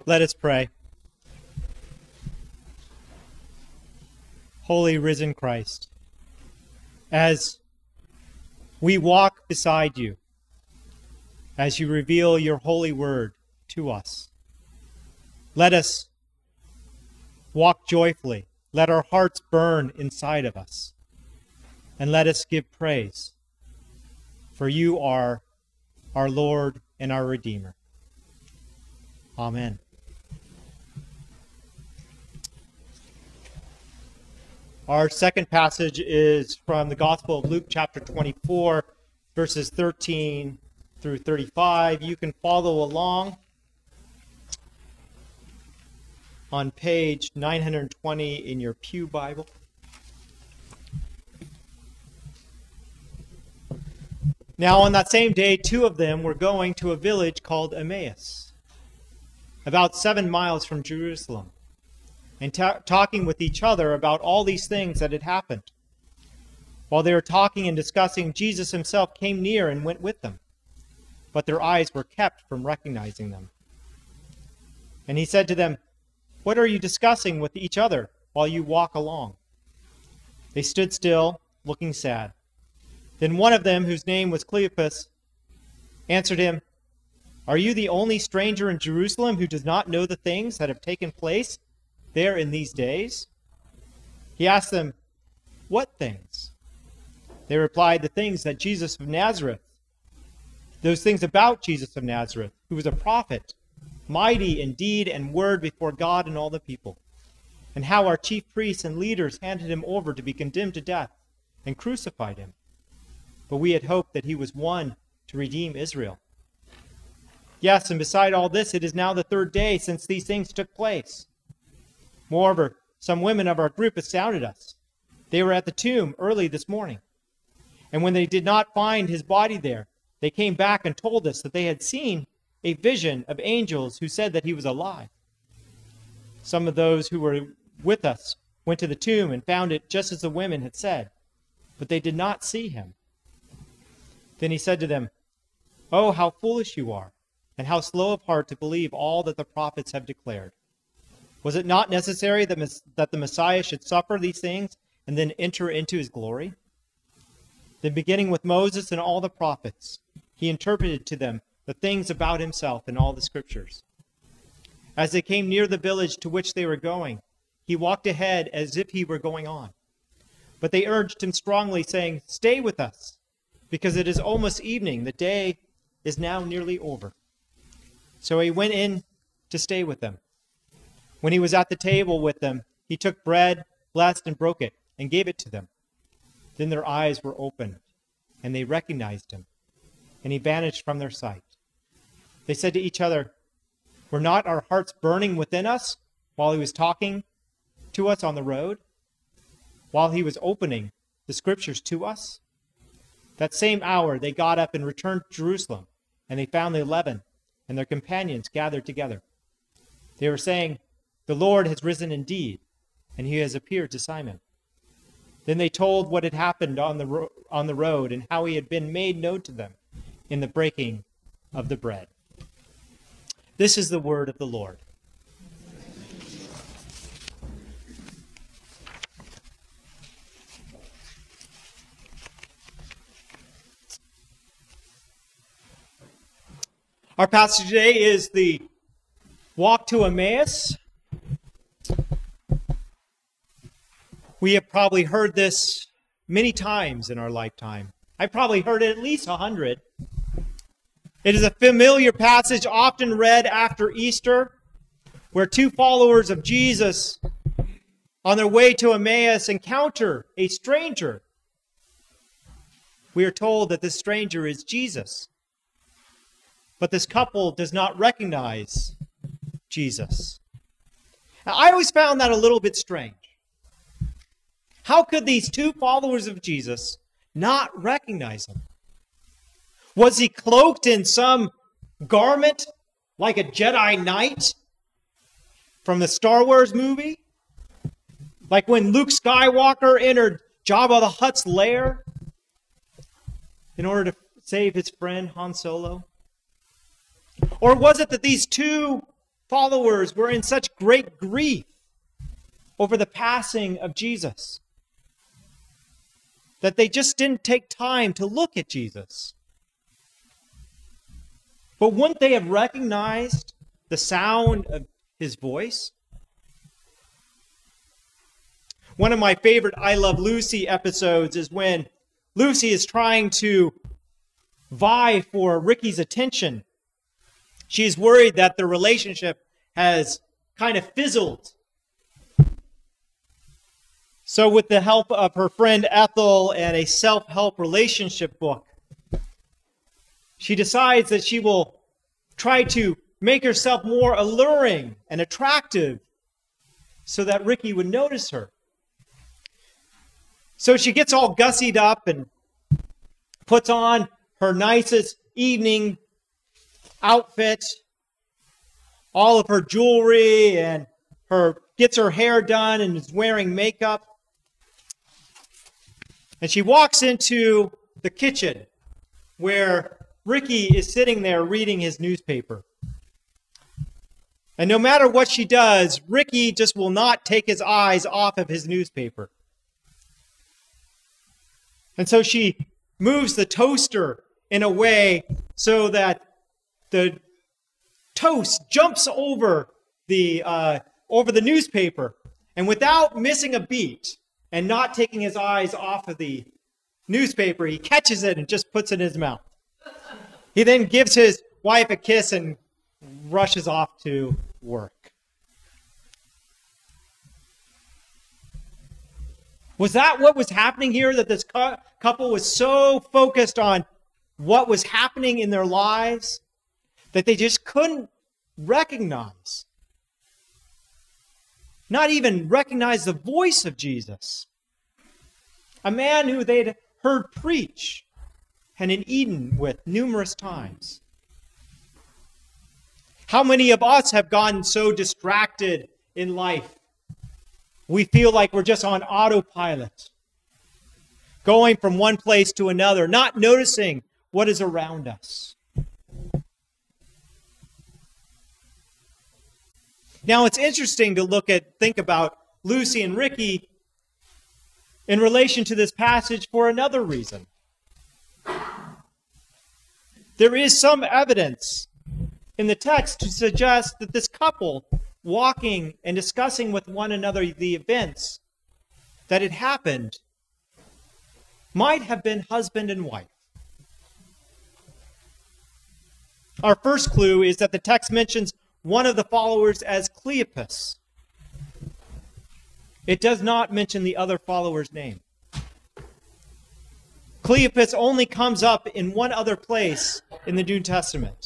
Let us pray. Holy risen Christ, as we walk beside you, as you reveal your holy word to us, let us walk joyfully. Let our hearts burn inside of us, and let us give praise, for you are our Lord and our Redeemer. Amen. Our second passage is from the Gospel of Luke, chapter 24, verses 13 through 35. You can follow along on page 920 in your Pew Bible. Now, on that same day, two of them were going to a village called Emmaus, about 7 miles from Jerusalem, and talking with each other about all these things that had happened. While they were talking and discussing, Jesus himself came near and went with them, but their eyes were kept from recognizing them. And he said to them, "What are you discussing with each other while you walk along?" They stood still, looking sad. Then one of them, whose name was Cleopas, answered him, "Are you the only stranger in Jerusalem who does not know the things that have taken place there in these days?" He asked them, "What things?" They replied, "The things that Jesus of Nazareth, those things about Jesus of Nazareth, who was a prophet, mighty in deed and word before God and all the people, and how our chief priests and leaders handed him over to be condemned to death and crucified him. But we had hoped that he was one to redeem Israel. Yes, and beside all this, it is now the third day since these things took place. Moreover, some women of our group astounded us. They were at the tomb early this morning. And when they did not find his body there, they came back and told us that they had seen a vision of angels who said that he was alive. Some of those who were with us went to the tomb and found it just as the women had said, but they did not see him." Then he said to them, "Oh, how foolish you are, and how slow of heart to believe all that the prophets have declared. Was it not necessary that the Messiah should suffer these things and then enter into his glory?" Then beginning with Moses and all the prophets, he interpreted to them the things about himself in all the scriptures. As they came near the village to which they were going, he walked ahead as if he were going on. But they urged him strongly, saying, "Stay with us, because it is almost evening. The day is now nearly over." So he went in to stay with them. When he was at the table with them, he took bread, blessed and broke it, and gave it to them. Then their eyes were opened, and they recognized him, and he vanished from their sight. They said to each other, "Were not our hearts burning within us while he was talking to us on the road, while he was opening the scriptures to us?" That same hour they got up and returned to Jerusalem, and they found the 11 and their companions gathered together. They were saying, "The Lord has risen indeed, and he has appeared to Simon." Then they told what had happened on the road and how he had been made known to them in the breaking of the bread. This is the word of the Lord. Our passage today is the walk to Emmaus. We have probably heard this many times in our lifetime. I probably heard it at least 100. It is a familiar passage often read after Easter, where two followers of Jesus on their way to Emmaus encounter a stranger. We are told that this stranger is Jesus. But this couple does not recognize Jesus. Now, I always found that a little bit strange. How could these two followers of Jesus not recognize him? Was he cloaked in some garment like a Jedi Knight from the Star Wars movie? Like when Luke Skywalker entered Jabba the Hutt's lair in order to save his friend Han Solo? Or was it that these two followers were in such great grief over the passing of Jesus that they just didn't take time to look at Jesus. But wouldn't they have recognized the sound of his voice? One of my favorite I Love Lucy episodes is when Lucy is trying to vie for Ricky's attention. She's worried that the relationship has kind of fizzled. So with the help of her friend Ethel and a self-help relationship book, she decides that she will try to make herself more alluring and attractive so that Ricky would notice her. So she gets all gussied up and puts on her nicest evening outfit, all of her jewelry, and gets her hair done and is wearing makeup. And she walks into the kitchen where Ricky is sitting there reading his newspaper. And no matter what she does, Ricky just will not take his eyes off of his newspaper. And so she moves the toaster in a way so that the toast jumps over the newspaper. And without missing a beat and not taking his eyes off of the newspaper, he catches it and just puts it in his mouth. He then gives his wife a kiss and rushes off to work. Was that what was happening here? That this couple was so focused on what was happening in their lives that they just couldn't recognize, not even recognize the voice of Jesus. A man who they'd heard preach and in Eden with numerous times. How many of us have gotten so distracted in life? We feel like we're just on autopilot, going from one place to another, not noticing what is around us. Now, it's interesting to think about Lucy and Ricky in relation to this passage for another reason. There is some evidence in the text to suggest that this couple, walking and discussing with one another the events that had happened, might have been husband and wife. Our first clue is that the text mentions one of the followers as Cleopas. It does not mention the other follower's name. Cleopas only comes up in one other place in the New Testament.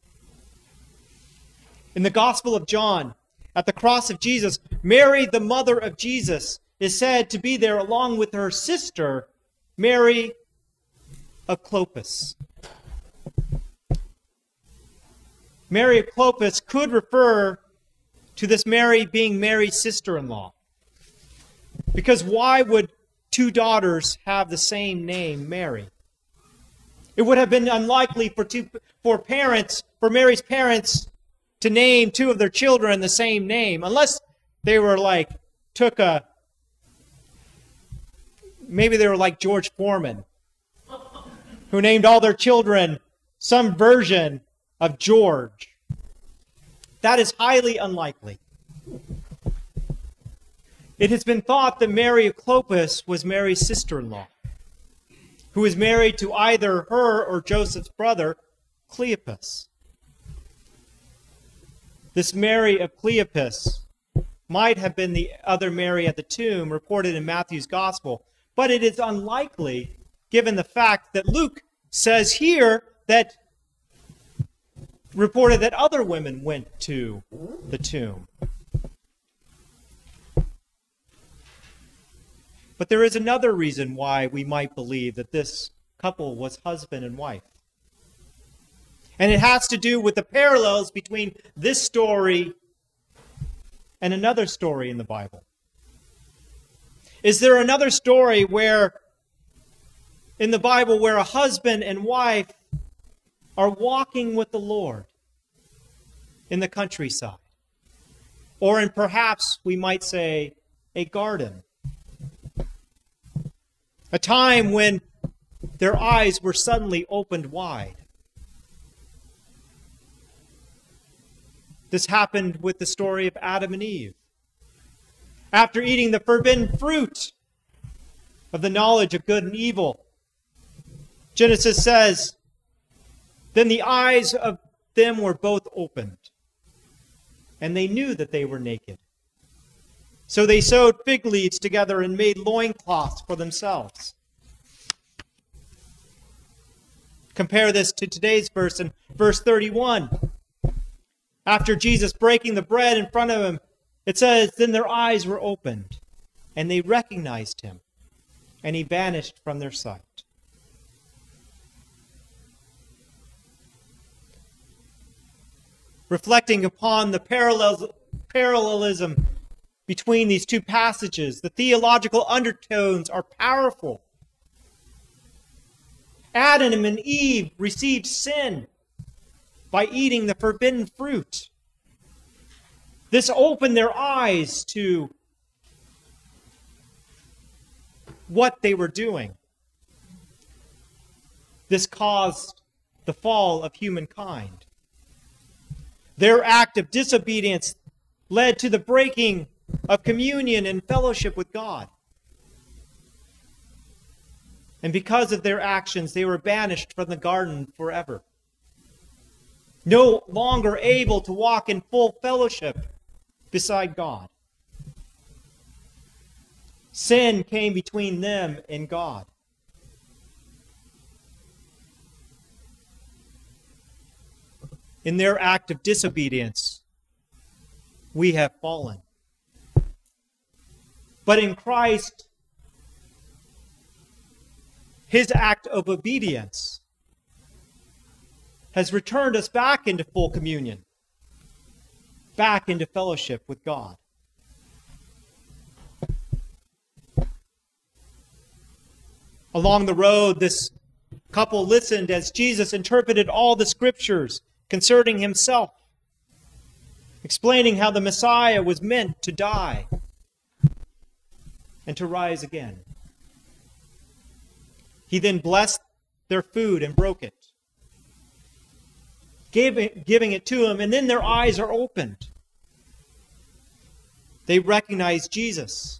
In the Gospel of John, at the cross of Jesus, Mary, the mother of Jesus, is said to be there along with her sister, Mary of Clopas. Mary of Clopas could refer to this Mary being Mary's sister-in-law. Because why would two daughters have the same name, Mary? It would have been unlikely for Mary's parents to name two of their children the same name, unless they were like maybe they were like George Foreman, who named all their children some version of George. That is highly unlikely. It has been thought that Mary of Clopas was Mary's sister-in-law, who was married to either her or Joseph's brother, Cleopas. This Mary of Cleopas might have been the other Mary at the tomb reported in Matthew's Gospel, but it is unlikely given the fact that Luke says here that reported that other women went to the tomb. But there is another reason why we might believe that this couple was husband and wife. And it has to do with the parallels between this story and another story in the Bible. Is there another story in the Bible where a husband and wife are walking with the Lord in the countryside? or in perhaps we might say a garden. A time when their eyes were suddenly opened wide. This happened with the story of Adam and Eve. After eating the forbidden fruit of the knowledge of good and evil, Genesis says, then the eyes of them were both opened, and they knew that they were naked. So they sewed fig leaves together and made loincloths for themselves. Compare this to today's verse in verse 31. After Jesus breaking the bread in front of them, it says, then their eyes were opened, and they recognized him, and he vanished from their sight. Reflecting upon the parallelism between these two passages, the theological undertones are powerful. Adam and Eve received sin by eating the forbidden fruit. This opened their eyes to what they were doing. This caused the fall of humankind. Their act of disobedience led to the breaking of communion and fellowship with God. And because of their actions, they were banished from the garden forever. No longer able to walk in full fellowship beside God. Sin came between them and God. In their act of disobedience, we have fallen. But in Christ, his act of obedience has returned us back into full communion, back into fellowship with God. Along the road, this couple listened as Jesus interpreted all the scriptures concerning himself, explaining how the Messiah was meant to die and to rise again. He then blessed their food and broke it, giving it to them, and then their eyes are opened. They recognize Jesus.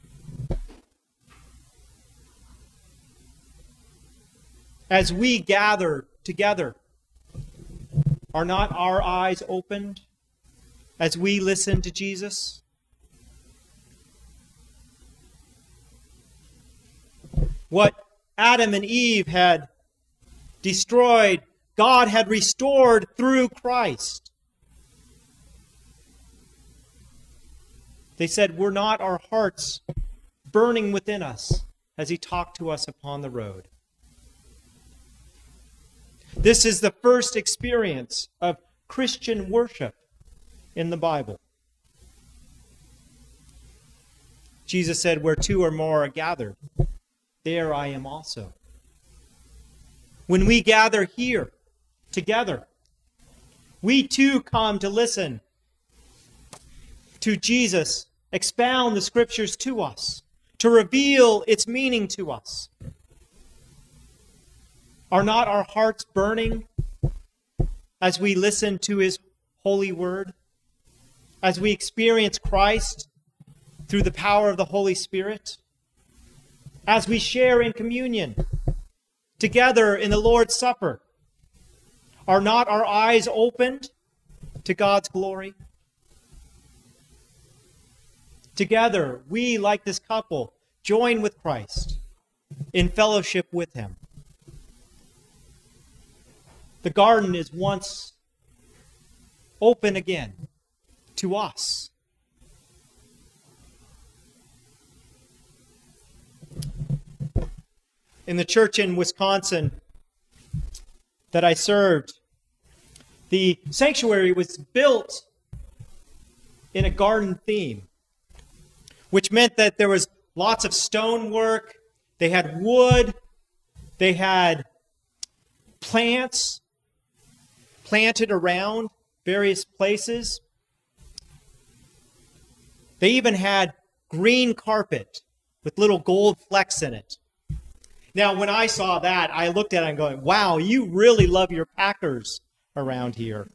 As we gather together, are not our eyes opened as we listen to Jesus? What Adam and Eve had destroyed, God had restored through Christ. They said, were not our hearts burning within us as he talked to us upon the road? This is the first experience of Christian worship in the Bible. Jesus said, where two or more are gathered, there I am also. When we gather here together, we too come to listen to Jesus expound the scriptures to us, to reveal its meaning to us. Are not our hearts burning as we listen to his holy word, as we experience Christ through the power of the Holy Spirit, as we share in communion together in the Lord's Supper? Are not our eyes opened to God's glory? Together, we, like this couple, join with Christ in fellowship with him. The garden is once open again to us. In the church in Wisconsin that I served, the sanctuary was built in a garden theme, which meant that there was lots of stonework, they had wood, they had plants planted around various places. They even had green carpet with little gold flecks in it. Now, when I saw that, I looked at it and going, wow, you really love your Packers around here.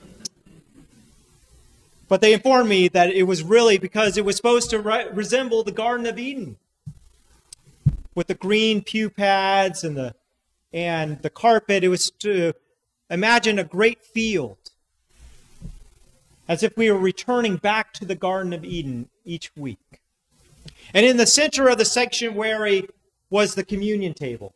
But they informed me that it was really because it was supposed to resemble the Garden of Eden, with the green pew pads and the carpet. It was to imagine a great field, as if we were returning back to the Garden of Eden each week. And in the center of the sanctuary was the communion table,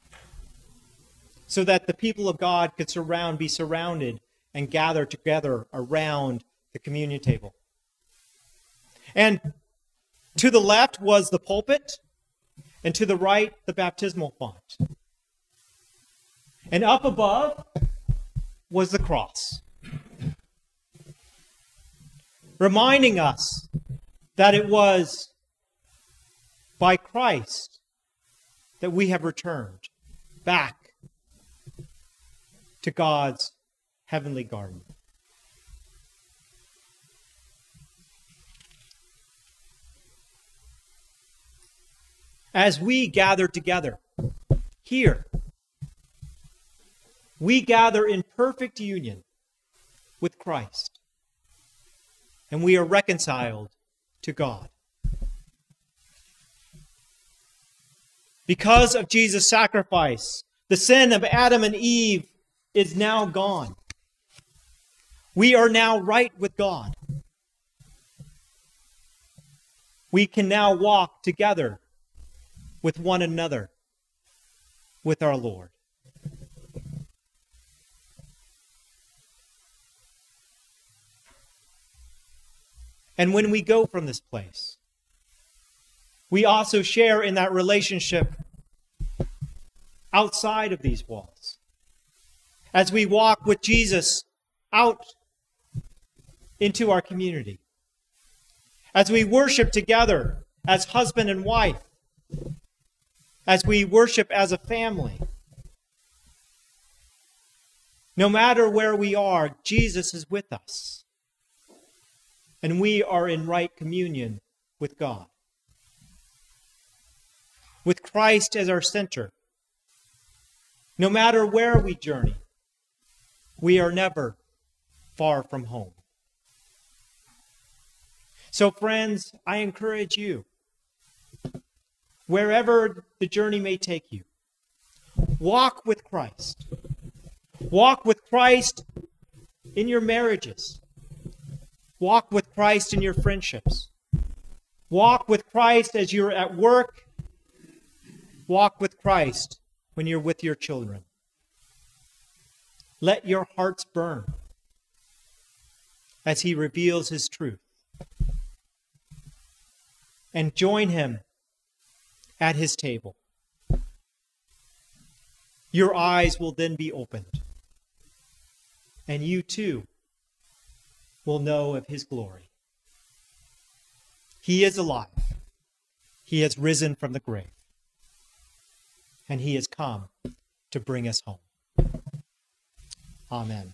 so that the people of God could be surrounded and gather together around the communion table. And to the left was the pulpit, and to the right, the baptismal font. And up above was the cross, reminding us that it was by Christ that we have returned back to God's heavenly garden. As we gather together here, we gather in perfect union with Christ, and we are reconciled to God. Because of Jesus' sacrifice, the sin of Adam and Eve is now gone. We are now right with God. We can now walk together with one another, with our Lord. And when we go from this place, we also share in that relationship outside of these walls. As we walk with Jesus out into our community. As we worship together as husband and wife. As we worship as a family. No matter where we are, Jesus is with us. And we are in right communion with God. With Christ as our center. No matter where we journey, we are never far from home. So friends, I encourage you, wherever the journey may take you, walk with Christ. Walk with Christ in your marriages. Walk with Christ in your friendships. Walk with Christ as you're at work. Walk with Christ when you're with your children. Let your hearts burn as he reveals his truth. And join him at his table. Your eyes will then be opened. And you too will know of his glory. He is alive. He has risen from the grave. And he has come to bring us home. Amen.